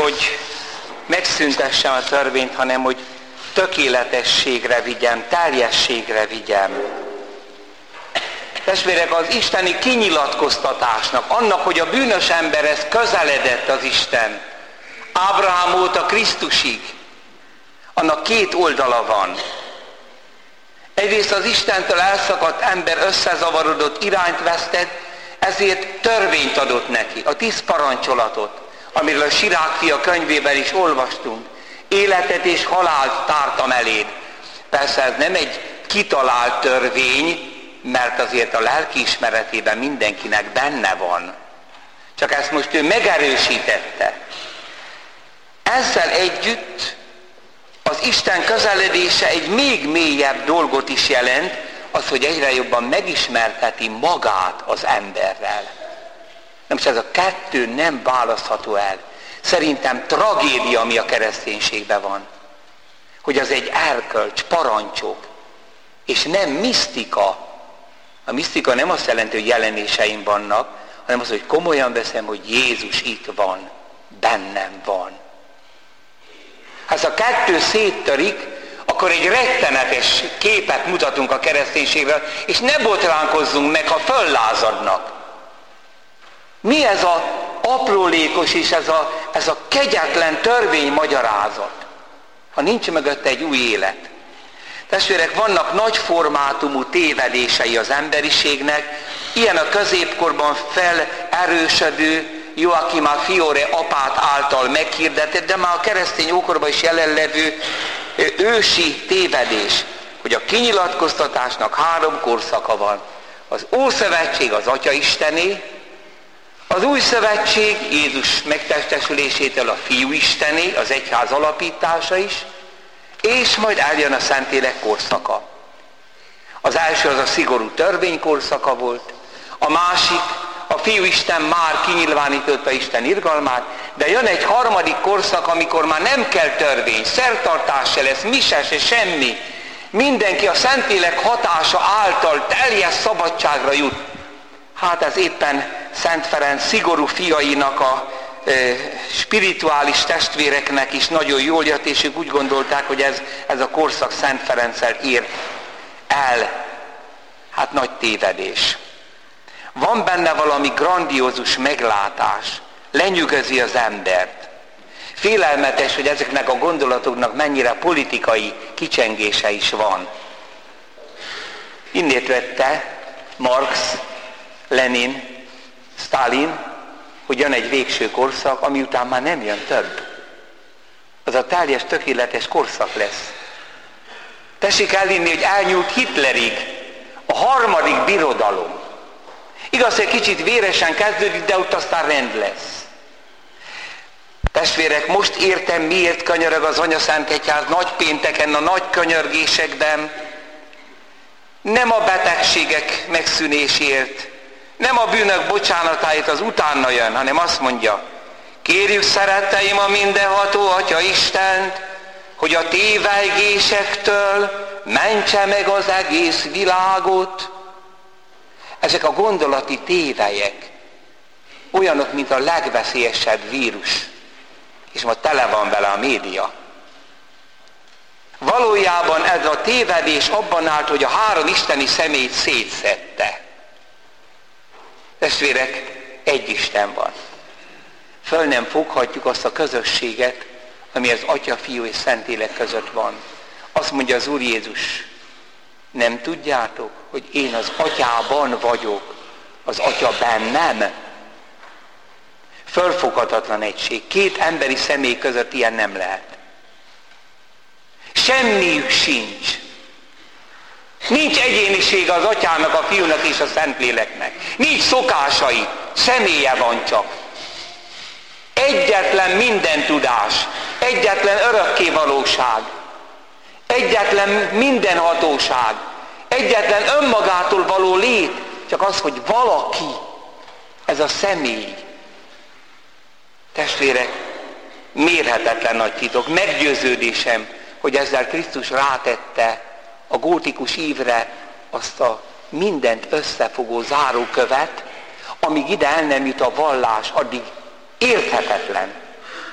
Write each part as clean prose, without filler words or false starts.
hogy megszüntessem a törvényt, hanem hogy tökéletességre vigyem, teljességre vigyem. Testvérek, az isteni kinyilatkoztatásnak, annak, hogy a bűnös emberhez közeledett az Isten, Ábrahám óta Krisztusig, annak két oldala van. Egyrészt az Istentől elszakadt ember összezavarodott, irányt vesztett, ezért törvényt adott neki, a 10 parancsolatot, amiről a Sirák fia könyvében is olvastunk. Életet és halált tártam eléd. Persze ez nem egy kitalált törvény, mert azért a lelkiismeretében mindenkinek benne van. Csak ezt most ő megerősítette. Ezzel együtt az Isten közeledése egy még mélyebb dolgot is jelent, az, hogy egyre jobban megismerteti magát az emberrel. Nem, ez a kettő nem választható el. Szerintem tragédia, ami a kereszténységben van. Hogy az egy erkölcs, parancsok, és nem misztika. A misztika nem azt jelenti, hogy jelenéseim vannak, hanem az, hogy komolyan veszem, hogy Jézus itt van, bennem van. Ha ez a kettő széttörik, akkor egy rettenetes képet mutatunk a kereszténységről, és ne botránkozzunk meg, ha föllázadnak. Mi ez az aprólékos és ez a kegyetlen törvénymagyarázat, ha nincs mögötte egy új élet? Testvérek, vannak nagy formátumú tévedései az emberiségnek, ilyen a középkorban felerősödő, Joachim Fiore apát által meghirdetett, de már a keresztény ókorban is jelenlevő ősi tévedés, hogy a kinyilatkoztatásnak 3 korszaka van. Az Ószövetség az Atya Istené, az Új Szövetség Jézus megtestesülésétől a Fiú Istené, az egyház alapítása is, és majd eljön a Szentlélek korszaka. Az első az a szigorú törvény korszaka volt, a másik, a Fiú Isten már kinyilvánította Isten irgalmát, de jön egy harmadik korszak, amikor már nem kell törvény, szertartás se lesz, mise se, semmi. Mindenki a Szentlélek hatása által teljes szabadságra jut. Hát ez éppen Szent Ferenc szigorú fiainak, a spirituális testvéreknek is nagyon jól jött, és ők úgy gondolták, hogy ez a korszak Szent Ferenccel ér el. Hát nagy tévedés. Van benne valami grandiózus meglátás, lenyűgözi az embert. Félelmetes, hogy ezeknek a gondolatoknak mennyire politikai kicsengése is van. Innét vette Marx, Lenin, Stalin, hogy jön egy végső korszak, ami után már nem jön több. Az a teljes, tökéletes korszak lesz. Tessék elhinni, hogy elnyúlt Hitlerig a harmadik birodalom. Igaz, hogy kicsit véresen kezdődik, de ott aztán rend lesz. Testvérek, most értem, miért könyörög az Anyaszentegyház nagypénteken, a nagy könyörgésekben. Nem a betegségek megszűnésért, nem a bűnök bocsánatáért, az utána jön, hanem azt mondja, kérjük szeretteim a mindenható Atya Istent, hogy a tévejgésektől mentse meg az egész világot. Ezek a gondolati tévelyek olyanok, mint a legveszélyesebb vírus, és ma tele van vele a média. Valójában ez a tévedés abban állt, hogy a 3 isteni személyt szétszedte. Testvérek, egy Isten van. Föl nem foghatjuk azt a közösséget, ami az Atya, Fiú és Szentlélek között van. Azt mondja az Úr Jézus, nem tudjátok, hogy én az Atyában vagyok, az Atya bennem? Fölfoghatatlan egység. 2 emberi személy között ilyen nem lehet. Semmiük sincs. Nincs egyénisége az Atyának, a Fiúnak és a Szentléleknek. Nincs szokásai, személye van csak. Egyetlen mindentudás, egyetlen örökkévalóság, egyetlen mindenhatóság, egyetlen önmagától való lét, csak az, hogy valaki, ez a személy. Testvérek, mérhetetlen nagy titok, meggyőződésem, hogy ezzel Krisztus rátette a gótikus ívre azt a mindent összefogó zárókövet, amíg ide el nem jut a vallás, addig érthetetlen.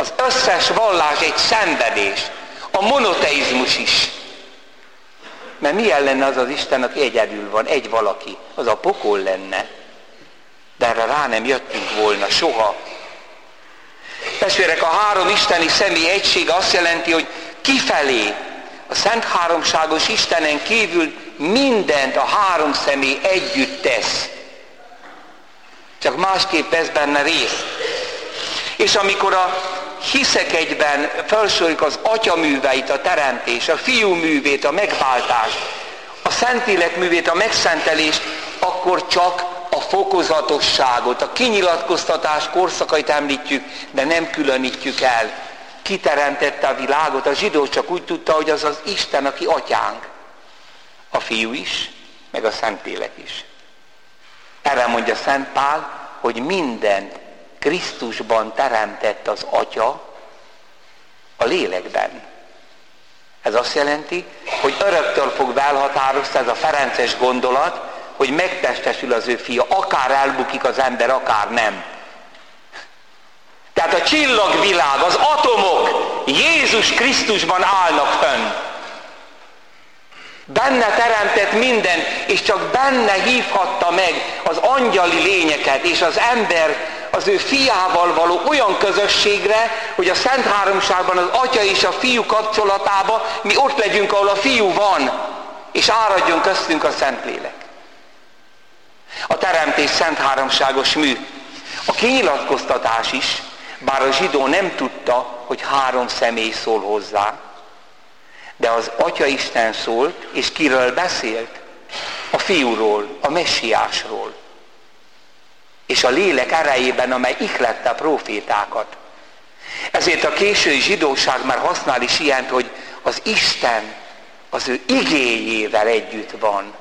Az összes vallás egy szenvedés. A monoteizmus is. Mert milyen lenne az az Isten, aki egyedül van, egy valaki? Az a pokol lenne. De erre rá nem jöttünk volna soha. Testvérek, a három isteni személy egysége azt jelenti, hogy kifelé a Szent Háromságos Istenen kívül mindent a három személy együtt tesz. Csak másképp vesz benne részt. És amikor a hiszek egyben felsoroljuk az Atya műveit, a teremtés, a Fiú művét, a megváltást, a Szentlélek művét, a megszentelést, akkor csak a fokozatosságot, a kinyilatkoztatás korszakait említjük, de nem különítjük el. Ki teremtette a világot? A zsidó csak úgy tudta, hogy az az Isten, aki atyánk. A Fiú is, meg a Szentlélek is. Erre mondja Szent Pál, hogy mindent Krisztusban teremtett az Atya a lélekben. Ez azt jelenti, hogy öröktől fogva elhatározta ez a ferences gondolat, hogy megtestesül az ő fia, akár elbukik az ember, akár nem. Tehát a csillagvilág, az atomok Jézus Krisztusban állnak fönn. Benne teremtett mindent, és csak benne hívhatta meg az angyali lényeket, és az ember az ő fiával való olyan közösségre, hogy a Szent Háromságban az Atya és a Fiú kapcsolatában mi ott legyünk, ahol a Fiú van, és áradjon köztünk a Szentlélek. A teremtés Szent Háromságos mű. A kinyilatkoztatás is, bár a zsidó nem tudta, hogy három személy szól hozzá, de az Atya Isten szólt, és kiről beszélt? A Fiúról, a Messiásról. És a lélek erejében, amely ihlette a prófétákat. Ezért a késői zsidóság már használ is ilyent, hogy az Isten az ő igéjével együtt van.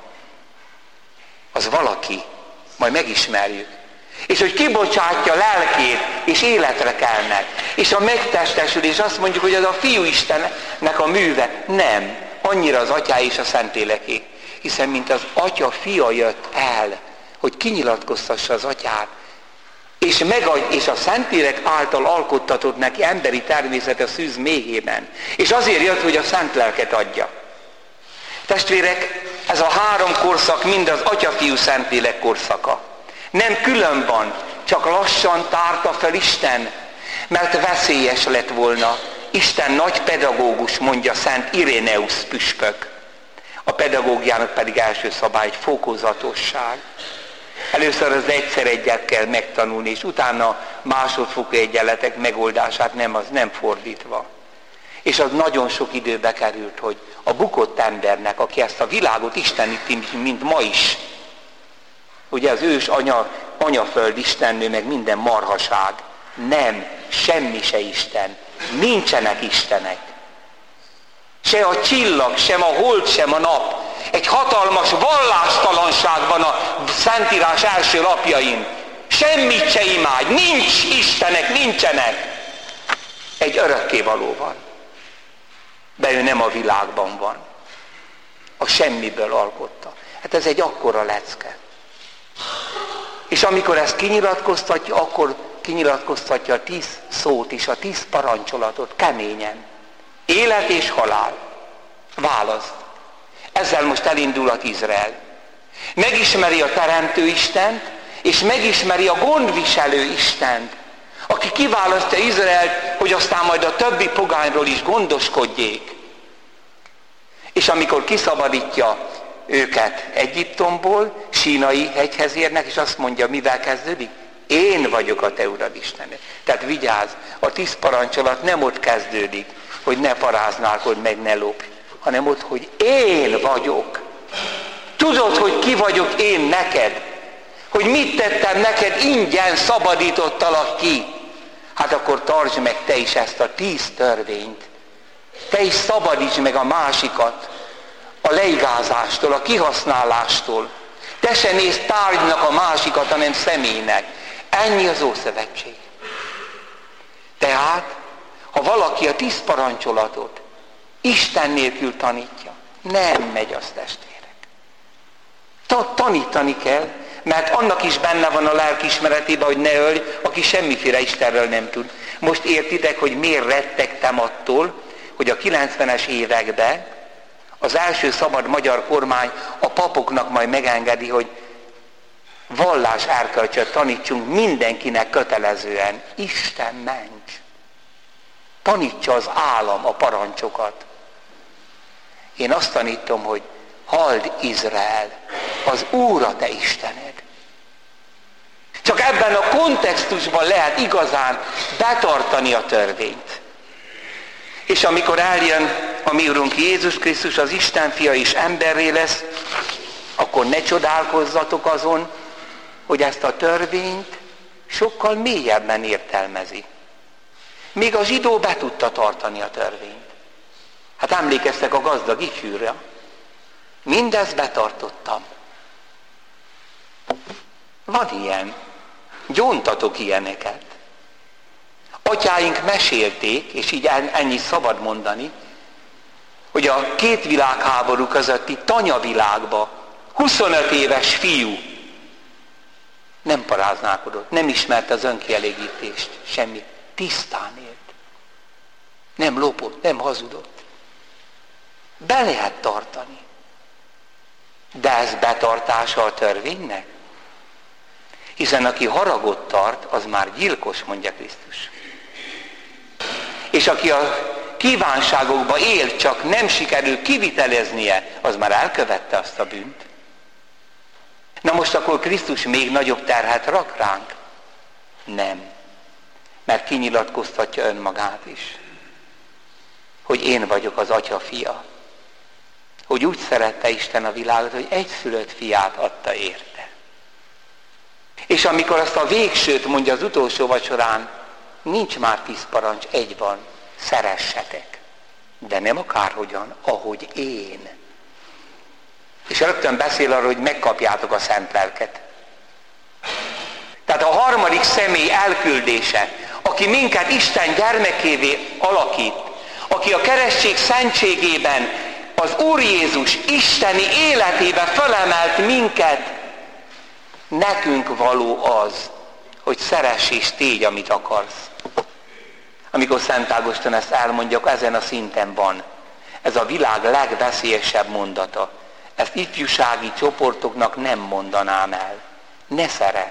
Az valaki, majd megismerjük. És hogy kibocsátja lelkét, és életre kelnek. És a megtestesülés azt mondjuk, hogy az a Fiú Istennek a műve. Nem, annyira az Atyá és a Szentléleké. Hiszen mint az Atya fia jött el, hogy kinyilatkoztassa az Atyát, és a Szentlélek által alkottatott neki emberi természet a szűz méhében. És azért jött, hogy a Szent Lelket adja. Testvérek, ez a három korszak mind az Atya, Fiú, Szentlélek korszaka. Nem külön van, csak lassan tárta fel Isten, mert veszélyes lett volna. Isten nagy pedagógus, mondja Szent Iréneusz püspök. A pedagógiának pedig első szabály egy fokozatosság. Először az egyszer egyet kell megtanulni, és utána másodfokú egyenletek megoldását nem fordítva. És az nagyon sok időbe került, hogy a bukott embernek, aki ezt a világot isteníti, mint ma is, ugye az ős anyaföld istennő, meg minden marhaság, nem, semmi se Isten, nincsenek istenek. Se a csillag, sem a hold, sem a nap. Egy hatalmas vallástalanság van a Szentírás első lapjain. Semmit se imádj, nincs istenek, nincsenek. Egy örökkévaló van. De ő nem a világban van. A semmiből alkotta. Hát ez egy akkora lecke. És amikor ezt kinyilatkoztatja, akkor kinyilatkoztatja a 10 szót is, a 10 parancsolatot keményen. Élet és halál. Választ. Ezzel most elindulhat Izrael. Megismeri a Teremtő Istent, és megismeri a gondviselő Istent, aki kiválasztja Izraelt, hogy aztán majd a többi pogányról is gondoskodjék. És amikor kiszabadítja őket Egyiptomból, Sínai hegyhez érnek, és azt mondja, mivel kezdődik? Én vagyok a te Urad Istened. Tehát vigyázz, a 10 parancsolat nem ott kezdődik, hogy ne paráználkodj meg, ne lopj, hanem ott, hogy én vagyok. Tudod, hogy ki vagyok én neked? Hogy mit tettem neked, ingyen szabadítottalak ki. Hát akkor tartsd meg te is ezt a 10 törvényt. Te is szabadítsd meg a másikat a leigázástól, a kihasználástól. Te se nézd tárgynak a másikat, hanem személynek. Ennyi az Ószövetség. Tehát, ha valaki a 10 parancsolatot Isten nélkül tanítja, nem megy az, testvérek. Tanítani kell, mert annak is benne van a lelkiismeretében, hogy ne ölj, aki semmiféle Istenről nem tud. Most értitek, hogy miért rettegtem attól, hogy a 90-es években az első szabad magyar kormány a papoknak majd megengedi, hogy vallás erkölcsöt tanítsunk mindenkinek kötelezően. Isten ments! Tanítsa az állam a parancsokat. Én azt tanítom, hogy halld Izrael, az Úr a te Istened. Csak ebben a kontextusban lehet igazán betartani a törvényt. És amikor eljön a mi Urunk Jézus Krisztus, az Isten fia és emberré lesz, akkor ne csodálkozzatok azon, hogy ezt a törvényt sokkal mélyebben értelmezi. Még a zsidó be tudta tartani a törvényt. Hát emlékeztek a gazdag ifjúra. Mindezt betartottam. Van ilyen. Gyóntatok ilyeneket. Atyáink mesélték, és így ennyi szabad mondani, hogy a két világháború közötti tanyavilágba 25 éves fiú nem paráználkodott, nem ismerte az önkielégítést, semmi. Tisztán élt. Nem lopott, nem hazudott. Be lehet tartani. De ez betartása a törvénynek? Hiszen aki haragot tart, az már gyilkos, mondja Krisztus. És aki a kívánságokba él, csak nem sikerül kiviteleznie, az már elkövette azt a bűnt. Na most akkor Krisztus még nagyobb terhet rak ránk? Nem. Mert kinyilatkoztatja önmagát is. Hogy én vagyok az Atya fia. Hogy úgy szerette Isten a világot, hogy egyszülött fiát adta érte. És amikor azt a végsőt mondja az utolsó vacsorán, nincs már 10 parancs, egy van, szeressetek. De nem akárhogyan, ahogy én. És rögtön beszél arról, hogy megkapjátok a szent lelket. Tehát a harmadik személy elküldése, aki minket Isten gyermekévé alakít, aki a keresztség szentségében az Úr Jézus isteni életébe felemelt minket, nekünk való az, hogy szeress és tégy, amit akarsz. Amikor Szent Ágoston ezt elmondja, ezen a szinten van. Ez a világ legveszélyesebb mondata. Ezt ifjúsági csoportoknak nem mondanám el. Ne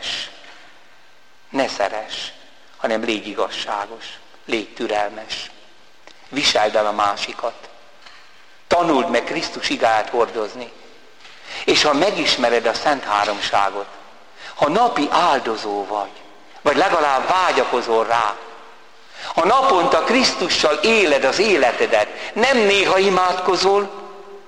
szeress, hanem légy igazságos, légy türelmes. Viseld el a másikat. Tanuld meg Krisztus igáját hordozni. És ha megismered a Szent Háromságot, ha napi áldozó vagy legalább vágyakozol rá, ha naponta Krisztussal éled az életedet, nem néha imádkozol,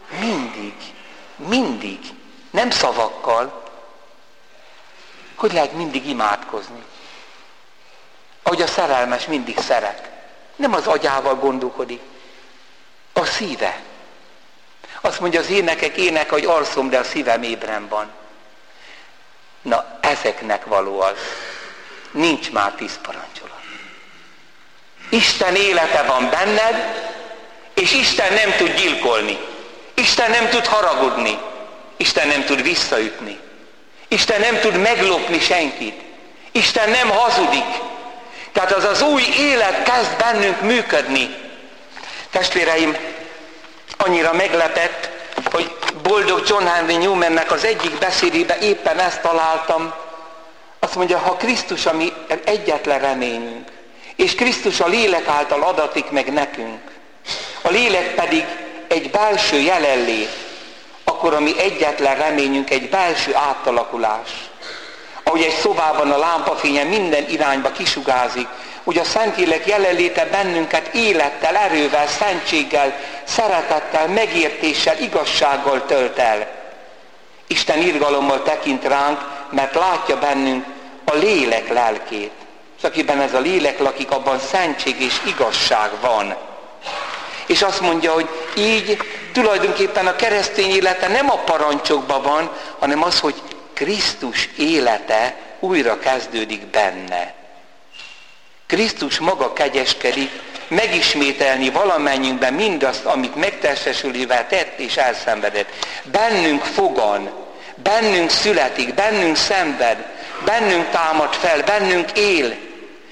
mindig, nem szavakkal, hogy lehet mindig imádkozni. Ahogy a szerelmes mindig szeret. Nem az agyával gondolkodik, a szíve. Azt mondja az énekek, hogy alszom, de a szívem ébren van. Na, ezeknek való az. Nincs már 10 parancsolat. Isten élete van benned, és Isten nem tud gyilkolni. Isten nem tud haragudni. Isten nem tud visszaütni. Isten nem tud meglopni senkit. Isten nem hazudik. Tehát az az új élet kezd bennünk működni. Testvéreim, annyira meglepett, hogy boldog John Henry Newmannek az egyik beszédében éppen ezt találtam. Azt mondja, ha Krisztus a mi egyetlen reményünk, és Krisztus a lélek által adatik meg nekünk, a lélek pedig egy belső jelenlét, akkor a mi egyetlen reményünk egy belső átalakulás. Ahogy egy szobában a lámpafénye minden irányba kisugázik, úgy a Szentlélek jelenléte bennünket élettel, erővel, szentséggel, szeretettel, megértéssel, igazsággal tölt el. Isten irgalommal tekint ránk, mert látja bennünk a lélek lelkét. És akiben ez a lélek lakik, abban szentség és igazság van. És azt mondja, hogy így tulajdonképpen a keresztény élete nem a parancsokban van, hanem az, hogy Krisztus élete újra kezdődik benne. Krisztus maga kegyeskedik, megismételni valamennyiünkben mindazt, amit megtestesülővel tett és elszenvedett. Bennünk fogan, bennünk születik, bennünk szenved, bennünk támad fel, bennünk él.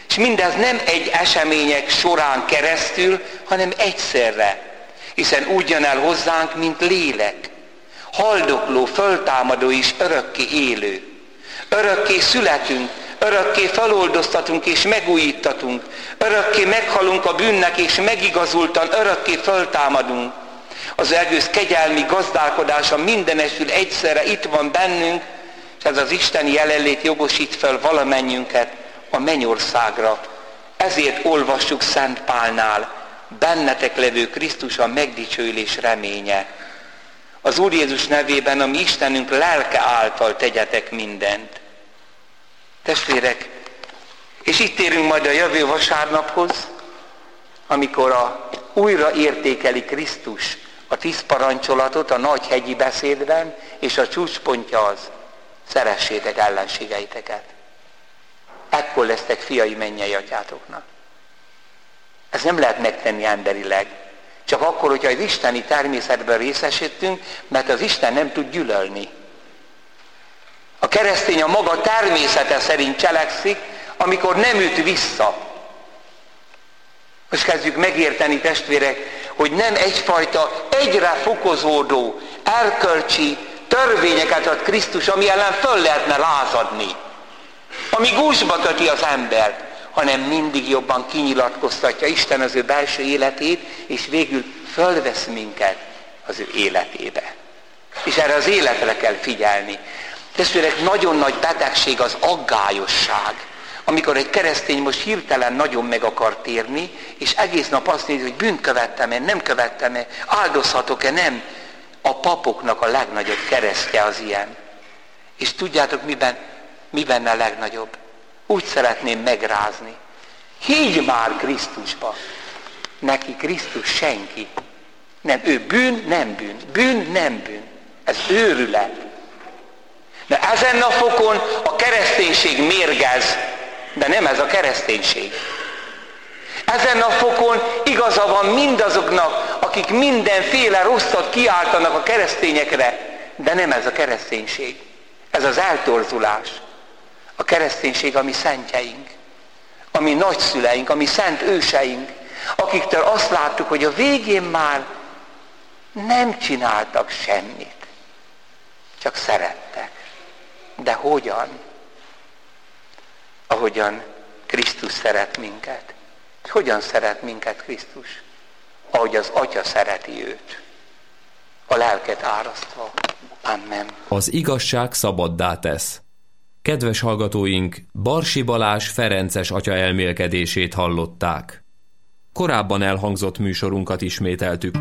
És mindez nem egy események során keresztül, hanem egyszerre. Hiszen úgy jön el hozzánk, mint lélek. Haldokló, föltámadó és örökké élő. Örökké születünk, örökké feloldoztatunk és megújítatunk. Örökké meghalunk a bűnnek és megigazultan örökké föltámadunk. Az egész kegyelmi gazdálkodása mindenesül egyszerre itt van bennünk, és ez az isteni jelenlét jogosít fel valamennyünket a mennyországra. Ezért olvassuk Szent Pálnál, bennetek levő Krisztus a megdicsőülés reménye. Az Úr Jézus nevében, a mi Istenünk lelke által tegyetek mindent. Testvérek, és itt térünk majd a jövő vasárnaphoz, amikor újra értékeli Krisztus a 10 parancsolatot a nagy hegyi beszédben, és a csúcspontja az, szeressétek ellenségeiteket. Ekkor lesztek fiai mennyei atyátoknak. Ez nem lehet megtenni emberileg. Csak akkor, hogyha az isteni természetben részesítünk, mert az Isten nem tud gyűlölni. A keresztény a maga természete szerint cselekszik, amikor nem üt vissza. Most kezdjük megérteni, testvérek, hogy nem egyfajta egyre fokozódó erkölcsi törvényeket ad Krisztus, ami ellen föl lehetne lázadni, ami gúzsba köti az embert, hanem mindig jobban kinyilatkoztatja Isten az ő belső életét, és végül fölvesz minket az ő életébe. És erre az életre kell figyelni. Testvérek, nagyon nagy betegség az aggályosság. Amikor egy keresztény most hirtelen nagyon meg akar térni, és egész nap azt nézi, hogy bűnt követtem-e, nem követtem-e, áldozhatok-e, nem. A papoknak a legnagyobb keresztje az ilyen. És tudjátok, mi benne a legnagyobb? Úgy szeretném megrázni. Higgy már Krisztusba. Neki Krisztus senki. Nem, ő bűn, nem bűn. Bűn, nem bűn. Ez őrület. De ezen a fokon a kereszténység mérgez, de nem ez a kereszténység. Ezen a fokon igaza van mindazoknak, akik mindenféle rosszat kiáltanak a keresztényekre, de nem ez a kereszténység. Ez az eltorzulás. A kereszténység a mi szentjeink, a mi nagyszüleink, a mi szent őseink, akiktől azt láttuk, hogy a végén már nem csináltak semmit, csak szerettek. De hogyan? Ahogyan Krisztus szeret minket. Hogyan szeret minket Krisztus? Ahogy az Atya szereti őt, a lelket árasztva. Amen. Az igazság szabaddá tesz. Kedves hallgatóink, Barsi Balázs ferences atya elmélkedését hallották. Korábban elhangzott műsorunkat ismételtük.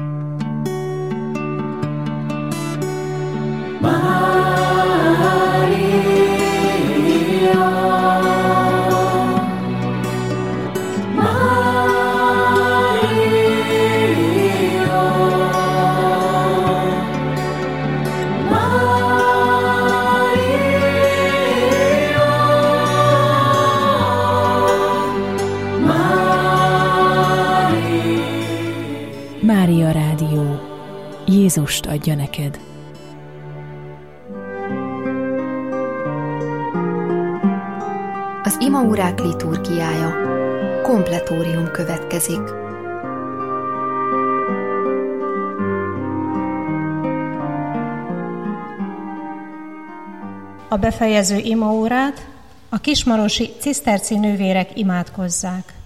Mária Rádió. Jézust adja neked. Az imaórák liturgiája. Kompletórium következik. A befejező imaórát a kismarosi ciszterci nővérek imádkozzák.